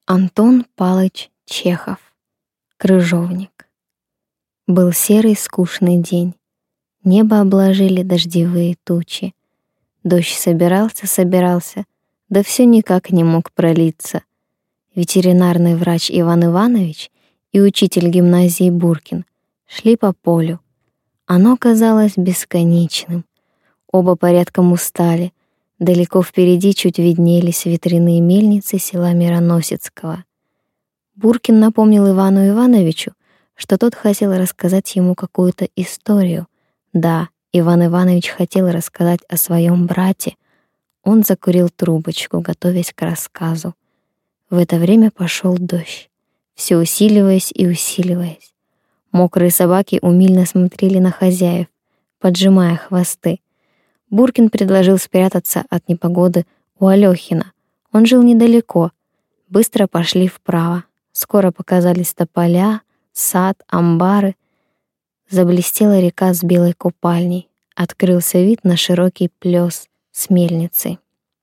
Антон Палыч Чехов. Крыжовник. Был серый скучный день. Небо обложили дождевые тучи. Дождь собирался, да все никак не мог пролиться. Ветеринарный врач Иван Иванович и учитель гимназии Буркин шли по полю. Оно казалось бесконечным. Оба порядком устали. Далеко впереди чуть виднелись ветряные мельницы села Мироносецкого. Буркин напомнил Ивану Ивановичу, что тот хотел рассказать ему какую-то историю. Да, Иван Иванович хотел рассказать о своем брате. Он закурил трубочку, готовясь к рассказу. В это время пошел дождь, все усиливаясь и усиливаясь. Мокрые собаки умильно смотрели на хозяев, поджимая хвосты. Буркин предложил спрятаться от непогоды у Алёхина. Он жил недалеко. Быстро пошли вправо. Скоро показались тополя, сад, амбары. Заблестела река с белой купальней. Открылся вид на широкий плёс с мельницей.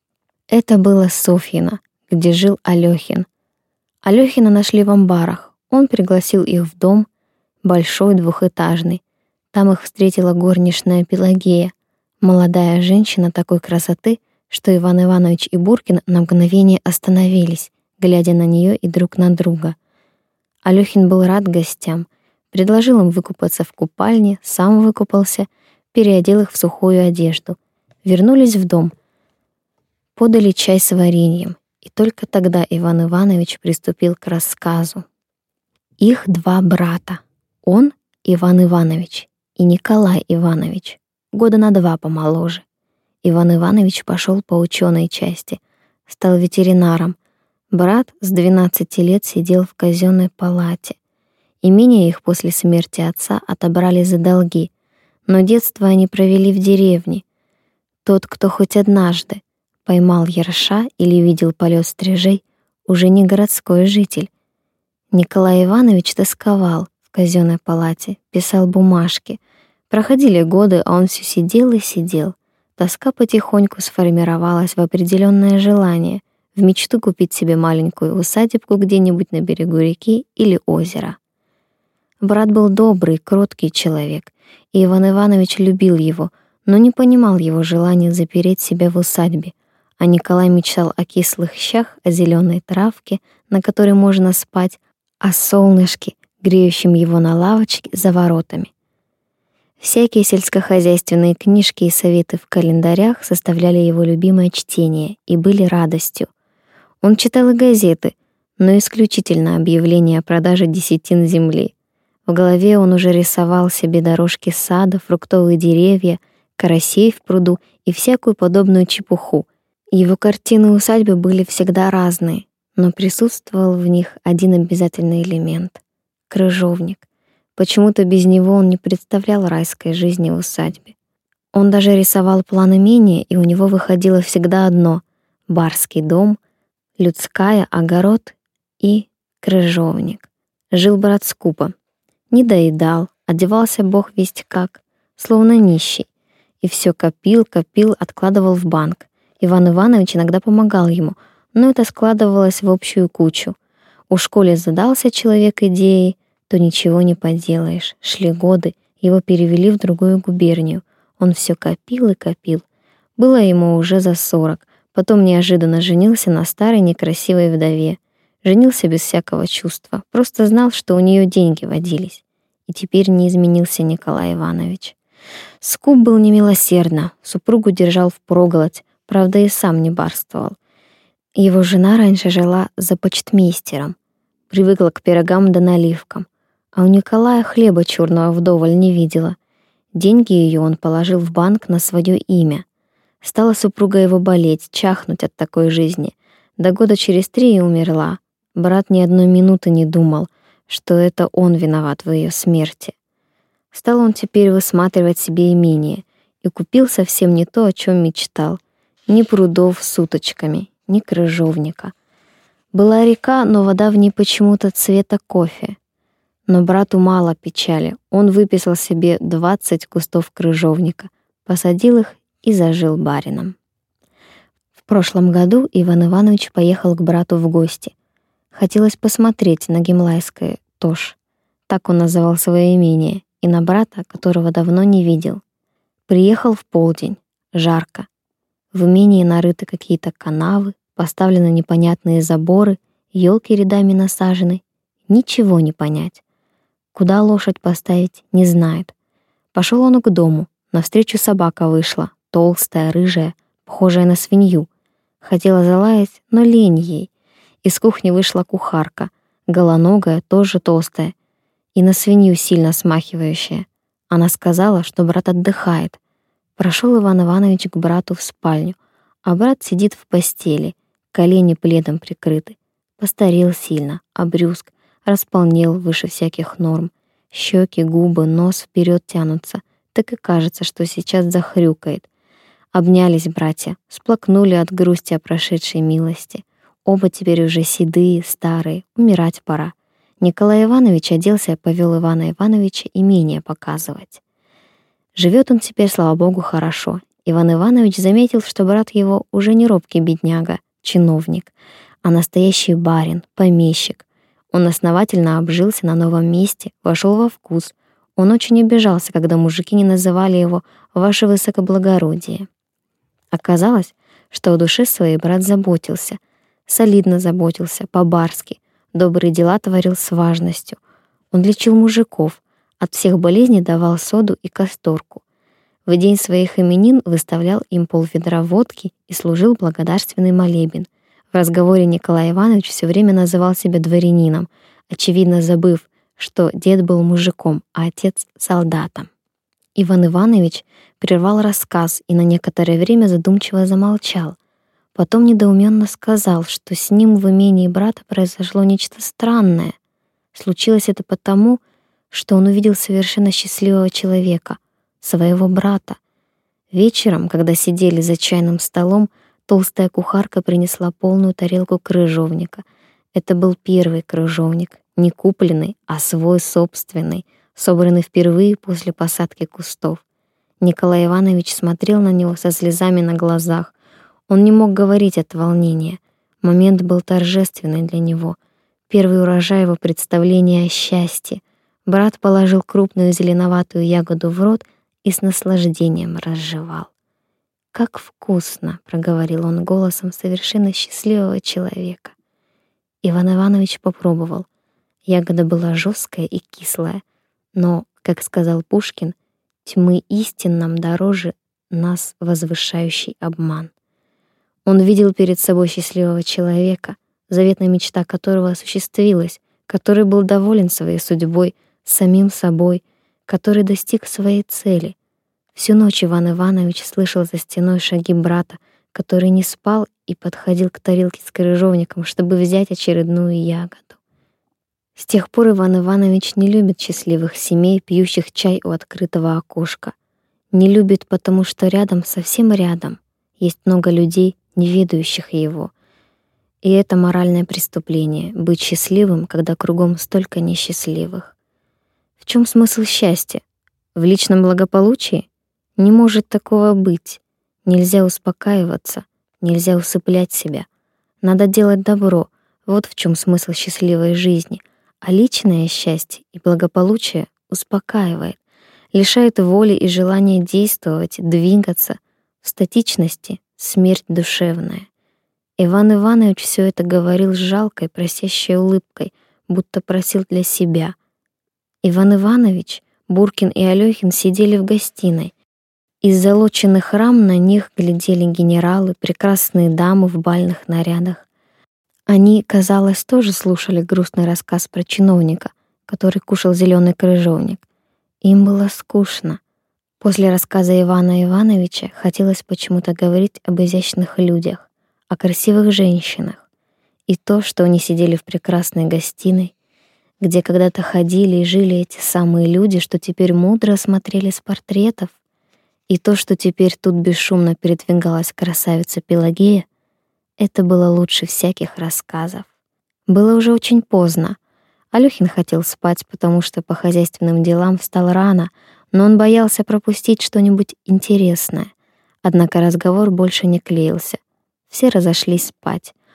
Это было Софьино, где жил Алёхин. Алёхина нашли в амбарах. Он пригласил их в дом, большой, двухэтажный. Там их встретила горничная Пелагея, молодая женщина такой красоты, что Иван Иванович и Буркин на мгновение остановились, глядя на нее и друг на друга. Алёхин был рад гостям, предложил им выкупаться в купальне, сам выкупался, переодел их в сухую одежду. Вернулись в дом, подали чай с вареньем, и только тогда Иван Иванович приступил к рассказу. Их два брата. Он, Иван Иванович, и Николай Иванович, года на 2 помоложе. Иван Иванович пошел по ученой части, стал ветеринаром. Брат с 12 лет сидел в казенной палате. Имение их после смерти отца отобрали за долги, но детство они провели в деревне. Тот, кто хоть однажды поймал ерша или видел полет стрижей, уже не городской житель. Николай Иванович тосковал в казенной палате, писал бумажки. Проходили годы, а он все сидел и сидел. Тоска потихоньку сформировалась в определенное желание, в мечту купить себе маленькую усадебку где-нибудь на берегу реки или озера. Брат был добрый, кроткий человек, и Иван Иванович любил его, но не понимал его желания запереть себя в усадьбе, а Николай мечтал о кислых щах, о зеленой травке, на которой можно спать, о солнышке, греющем его на лавочке за воротами. Всякие сельскохозяйственные книжки и советы в календарях составляли его любимое чтение и были радостью. Он читал и газеты, но исключительно объявления о продаже десятин земли. В голове он уже рисовал себе дорожки сада, фруктовые деревья, карасей в пруду и всякую подобную чепуху. Его картины усадьбы были всегда разные, но присутствовал в них один обязательный элемент — крыжовник. Почему-то без него он не представлял райской жизни в усадьбе. Он даже рисовал план имения, и у него выходило всегда одно — барский дом, людская, огород и крыжовник. Жил брат скупо, не доедал, одевался бог весть как, словно нищий, и все копил, откладывал в банк. Иван Иванович иногда помогал ему, но это складывалось в общую кучу. У школе задался человек идеей, то ничего не поделаешь. Шли годы, его перевели в другую губернию. Он все копил и копил. Было ему уже за 40. Потом неожиданно женился на старой некрасивой вдове. Женился без всякого чувства. Просто знал, что у нее деньги водились. И теперь не изменился Николай Иванович. Скуп был немилосердно. Супругу держал впроголодь. Правда, и сам не барствовал. Его жена раньше жила за почтмейстером. Привыкла к пирогам да наливкам. А у Николая хлеба черного вдоволь не видела. Деньги ее он положил в банк на свое имя. Стала супруга его болеть, чахнуть от такой жизни. До года через 3 и умерла. Брат ни одной минуты не думал, что это он виноват в ее смерти. Стал он теперь высматривать себе имение и купил совсем не то, о чем мечтал. Ни прудов с уточками, ни крыжовника. Была река, но вода в ней почему-то цвета кофе. Но брату мало печали. Он выписал себе 20 кустов крыжовника, посадил их и зажил барином. В прошлом году Иван Иванович поехал к брату в гости. Хотелось посмотреть на Гимлайское Тош, так он называл свое имение, и на брата, которого давно не видел. Приехал в полдень, жарко. В имении нарыты какие-то канавы, поставлены непонятные заборы, елки рядами насажены. Ничего не понять. Куда лошадь поставить, не знает. Пошел он к дому. Навстречу собака вышла, толстая, рыжая, похожая на свинью. Хотела залаять, но лень ей. Из кухни вышла кухарка, голоногая, тоже толстая, и на свинью сильно смахивающая. Она сказала, что брат отдыхает. Прошел Иван Иванович к брату в спальню, а брат сидит в постели, колени пледом прикрыты. Постарел сильно, обрюзг, располнел выше всяких норм. Щеки, губы, нос вперед тянутся, так и кажется, что сейчас захрюкает. Обнялись братья, сплакнули от грусти о прошедшей милости. Оба теперь уже седые, старые, умирать пора. Николай Иванович оделся и повел Ивана Ивановича имение показывать. Живет он теперь, слава богу, хорошо. Иван Иванович заметил, что брат его уже не робкий бедняга, чиновник, а настоящий барин, помещик. Он основательно обжился на новом месте, вошел во вкус. Он очень обижался, когда мужики не называли его «Ваше высокоблагородие». Оказалось, что о душе своей брат заботился, солидно заботился, по-барски, добрые дела творил с важностью. Он лечил мужиков, от всех болезней давал соду и касторку. В день своих именин выставлял им полведра водки и служил благодарственный молебен. В разговоре Николай Иванович все время называл себя дворянином, очевидно забыв, что дед был мужиком, а отец — солдатом. Иван Иванович прервал рассказ и на некоторое время задумчиво замолчал. Потом недоуменно сказал, что с ним в имении брата произошло нечто странное. Случилось это потому, что он увидел совершенно счастливого человека, своего брата. Вечером, когда сидели за чайным столом, толстая кухарка принесла полную тарелку крыжовника. Это был первый крыжовник, не купленный, а свой собственный, собранный впервые после посадки кустов. Николай Иванович смотрел на него со слезами на глазах. Он не мог говорить от волнения. Момент был торжественный для него. Первый урожай его представления о счастье. Брат положил крупную зеленоватую ягоду в рот и с наслаждением разжевал. «Как вкусно!» — проговорил он голосом совершенно счастливого человека. Иван Иванович попробовал. Ягода была жесткая и кислая, но, как сказал Пушкин, тьмы истин нам дороже нас возвышающий обман. Он видел перед собой счастливого человека, заветная мечта которого осуществилась, который был доволен своей судьбой, самим собой, который достиг своей цели. Всю ночь Иван Иванович слышал за стеной шаги брата, который не спал и подходил к тарелке с крыжовником, чтобы взять очередную ягоду. С тех пор Иван Иванович не любит счастливых семей, пьющих чай у открытого окошка. Не любит, потому что рядом, совсем рядом, есть много людей, не ведающих его. И это моральное преступление — быть счастливым, когда кругом столько несчастливых. В чем смысл счастья? В личном благополучии? Не может такого быть. Нельзя успокаиваться, нельзя усыплять себя. Надо делать добро. Вот в чем смысл счастливой жизни. А личное счастье и благополучие успокаивает, лишает воли и желания действовать, двигаться. В статичности смерть душевная. Иван Иванович все это говорил с жалкой, просящей улыбкой, будто просил для себя. Иван Иванович, Буркин и Алёхин сидели в гостиной. Из золоченных рам на них глядели генералы, прекрасные дамы в бальных нарядах. Они, казалось, тоже слушали грустный рассказ про чиновника, который кушал зеленый крыжовник. Им было скучно. После рассказа Ивана Ивановича хотелось почему-то говорить об изящных людях, о красивых женщинах. И то, что они сидели в прекрасной гостиной, где когда-то ходили и жили эти самые люди, что теперь мудро смотрели с портретов, и то, что теперь тут бесшумно передвигалась красавица Пелагея, это было лучше всяких рассказов. Было уже очень поздно. Алёхин хотел спать, потому что по хозяйственным делам встал рано, но он боялся пропустить что-нибудь интересное. Однако разговор больше не клеился. Все разошлись спать.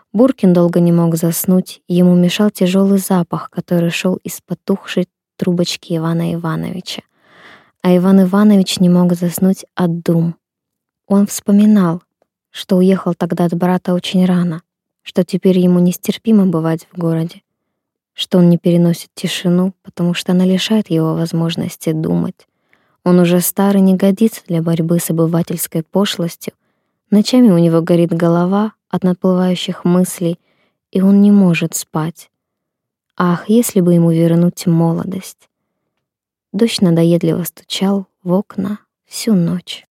Буркин долго не мог заснуть, ему мешал тяжелый запах, который шел из потухшей трубочки Ивана Ивановича. А Иван Иванович не мог заснуть от дум. Он вспоминал, что уехал тогда от брата очень рано, что теперь ему нестерпимо бывать в городе, что он не переносит тишину, потому что она лишает его возможности думать. Он уже старый, не годится для борьбы с обывательской пошлостью. Ночами у него горит голова от наплывающих мыслей, и он не может спать. Ах, если бы ему вернуть молодость! Дождь надоедливо стучал в окна всю ночь.